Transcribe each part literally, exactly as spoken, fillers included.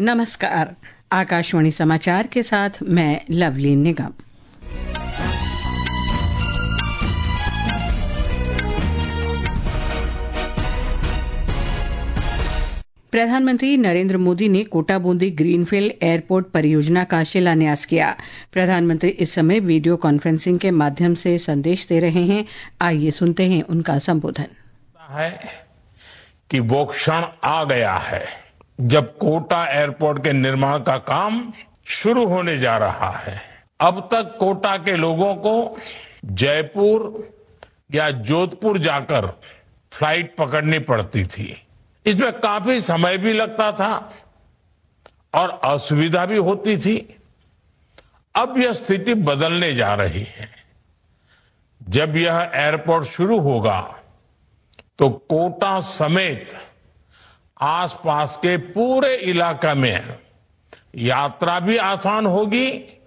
नमस्कार, आकाशवाणी समाचार के साथ मैं लवली निगम। प्रधानमंत्री नरेंद्र मोदी ने कोटा बूंदी ग्रीनफील्ड एयरपोर्ट परियोजना का शिलान्यास किया। प्रधानमंत्री इस समय वीडियो कॉन्फ्रेंसिंग के माध्यम से संदेश दे रहे हैं। आइए सुनते हैं उनका संबोधन। है कि वो क्षण आ गया है जब कोटा एयरपोर्ट के निर्माण का काम शुरू होने जा रहा है। अब तक कोटा के लोगों को जयपुर या जोधपुर जाकर फ्लाइट पकड़नी पड़ती थी। इसमें काफी समय भी लगता था और असुविधा भी होती थी। अब यह स्थिति बदलने जा रही है। जब यह एयरपोर्ट शुरू होगा तो कोटा समेत आसपास के पूरे इलाका में यात्रा भी आसान होगी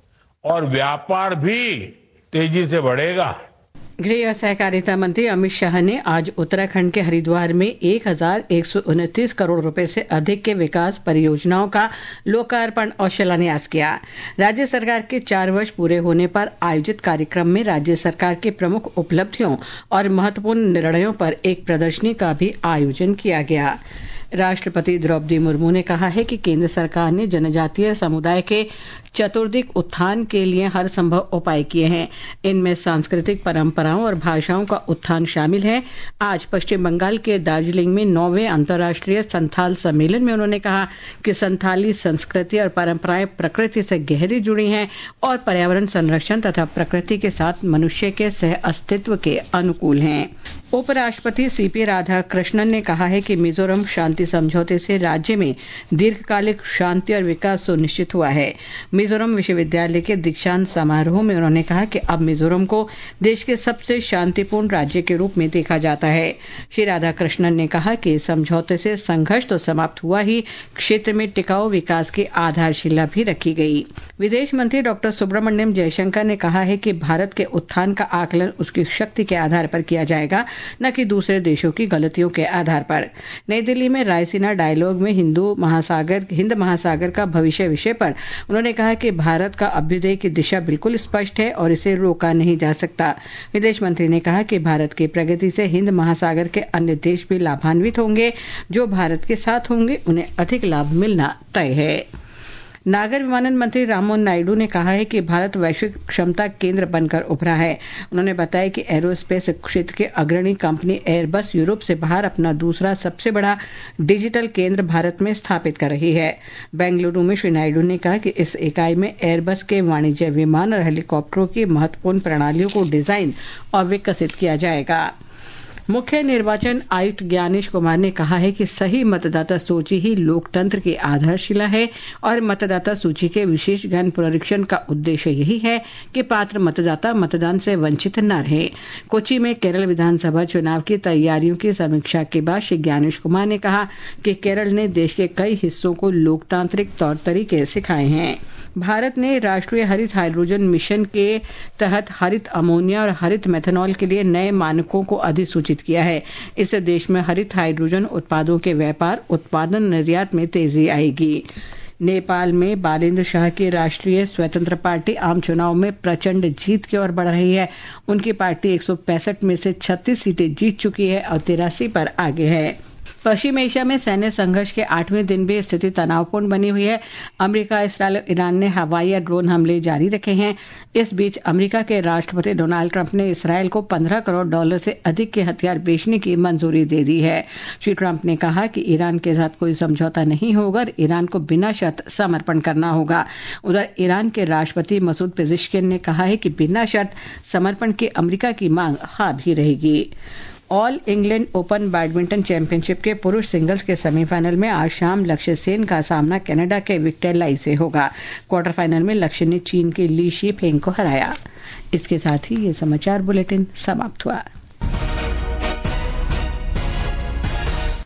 और व्यापार भी तेजी से बढ़ेगा। गृह और सहकारिता मंत्री अमित शाह ने आज उत्तराखंड के हरिद्वार में एक हजार एक सौ उनतीस करोड़ रुपए से अधिक के विकास परियोजनाओं का लोकार्पण और शिलान्यास किया। राज्य सरकार के चार वर्ष पूरे होने पर आयोजित कार्यक्रम में राज्य सरकार की प्रमुख उपलब्धियों और महत्वपूर्ण निर्णयों पर एक प्रदर्शनी का भी आयोजन किया गया। राष्ट्रपति द्रौपदी मुर्मू ने कहा है कि केंद्र सरकार ने जनजातीय समुदाय के चतुर्दिक उत्थान के लिए हर संभव उपाय किए हैं। इनमें सांस्कृतिक परंपराओं और भाषाओं का उत्थान शामिल है। आज पश्चिम बंगाल के दार्जिलिंग में नौवें अंतर्राष्ट्रीय संथाल सम्मेलन में उन्होंने कहा कि संथाली संस्कृति और परंपराएं प्रकृति से गहरी जुड़ी हैं और पर्यावरण संरक्षण तथा प्रकृति के साथ मनुष्य के सह अस्तित्व के अनुकूल हैं। उपराष्ट्रपति सीपी राधाकृष्णन ने कहा है कि मिजोरम शांति समझौते से राज्य में दीर्घकालिक शांति और विकास सुनिश्चित हुआ है। मिजोरम विश्वविद्यालय के दीक्षांत समारोह में उन्होंने कहा कि अब मिजोरम को देश के सबसे शांतिपूर्ण राज्य के रूप में देखा जाता है। श्री राधाकृष्णन ने कहा कि समझौते से संघर्ष तो समाप्त हुआ ही, क्षेत्र में टिकाऊ विकास की आधारशिला भी रखी गई। विदेश मंत्री डॉक्टर सुब्रमण्यम जयशंकर ने कहा है कि भारत के उत्थान का आकलन उसकी शक्ति के आधार पर किया जाएगा, न कि दूसरे देशों की गलतियों के आधार पर। नई दिल्ली में रायसीना डायलॉग में हिंदू महासागर हिंद महासागर का भविष्य विषय पर उन्होंने कहा कि भारत का अभ्युदय की दिशा बिल्कुल स्पष्ट है और इसे रोका नहीं जा सकता। विदेश मंत्री ने कहा कि भारत की प्रगति से हिंद महासागर के अन्य देश भी लाभान्वित होंगे। जो भारत के साथ होंगे उन्हें अधिक लाभ मिलना तय है। नागर विमानन मंत्री राममोहन नायडू ने कहा है कि भारत वैश्विक क्षमता केंद्र बनकर उभरा है। उन्होंने बताया कि एरोस्पेस क्षेत्र के अग्रणी कंपनी एयरबस यूरोप से बाहर अपना दूसरा सबसे बड़ा डिजिटल केंद्र भारत में स्थापित कर रही है। बेंगलुरु में श्री नायडू ने कहा कि इस इकाई में एयरबस के वाणिज्य विमान और हेलीकॉप्टरों की महत्वपूर्ण प्रणालियों को डिजाइन और विकसित किया जाएगा। मुख्य निर्वाचन आयुक्त ज्ञानेश कुमार ने कहा है कि सही मतदाता सूची ही लोकतंत्र की आधारशिला है और मतदाता सूची के विशेष गहन पुनरीक्षण का उद्देश्य यही है कि पात्र मतदाता मतदान से वंचित न रहे। कोच्चि में केरल विधानसभा चुनाव की तैयारियों की समीक्षा के बाद श्री ज्ञानेश कुमार ने कहा कि केरल ने देश के कई हिस्सों को लोकतांत्रिक तौर तरीके सिखाए हैं। भारत ने राष्ट्रीय हरित हाइड्रोजन मिशन के तहत हरित अमोनिया और हरित मेथनॉल के लिए नए मानकों को अधिसूचित किया है। इससे देश में हरित हाइड्रोजन उत्पादों के व्यापार, उत्पादन, निर्यात में तेजी आएगी। नेपाल में बालेन्द्र शाह की राष्ट्रीय स्वतंत्र पार्टी आम चुनाव में प्रचंड जीत की ओर बढ़ रही है। उनकी पार्टी एक सौ पैंसठ में से छत्तीस सीटें जीत चुकी है और तिरासी पर आगे है। पश्चिम एशिया में सैन्य संघर्ष के आठवें दिन भी स्थिति तनावपूर्ण बनी हुई है। अमेरिका, इसराइल और ईरान ने हवाई या ड्रोन हमले जारी रखे हैं। इस बीच अमेरिका के राष्ट्रपति डोनाल्ड ट्रंप ने इसराइल को पंद्रह करोड़ डॉलर से अधिक के हथियार बेचने की मंजूरी दे दी है। श्री ट्रंप ने कहा कि ईरान के साथ कोई समझौता नहीं होगा और ईरान को बिना शर्त समर्पण करना होगा। उधर ईरान के राष्ट्रपति मसूद पेजिशकिन ने कहा है कि बिना शर्त समर्पण की अमेरिका की मांग हावी रहेगी। All England Open badminton championship के पुरुष सिंगल्स के सेमीफाइनल में आज शाम लक्ष्य सेन का सामना कनाडा के विक्टर लाई से होगा। क्वार्टर फाइनल में लक्ष्य ने चीन के ली शी फेंग को हराया। इसके साथ ही ये समाचार बुलेटिन समाप्त हुआ।